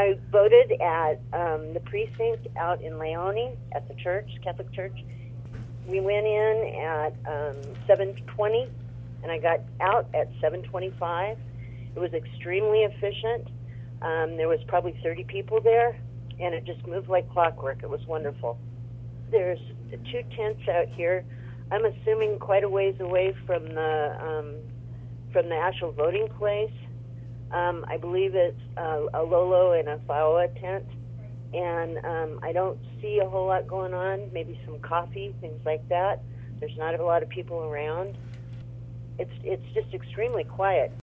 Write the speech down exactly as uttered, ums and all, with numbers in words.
I voted at um, the precinct out in Leone at the church, Catholic Church. We went in at um, seven twenty, and I got out at seven twenty-five. It was extremely efficient. Um, there was probably thirty people there, and it just moved like clockwork. It was wonderful. There's two tents out here. I'm assuming quite a ways away from the um, from the actual voting place. Um, I believe it's uh, a Lolo and a Faoa tent, and um, I don't see a whole lot going on. Maybe some coffee, things like that. There's not a lot of people around. It's it's just extremely quiet.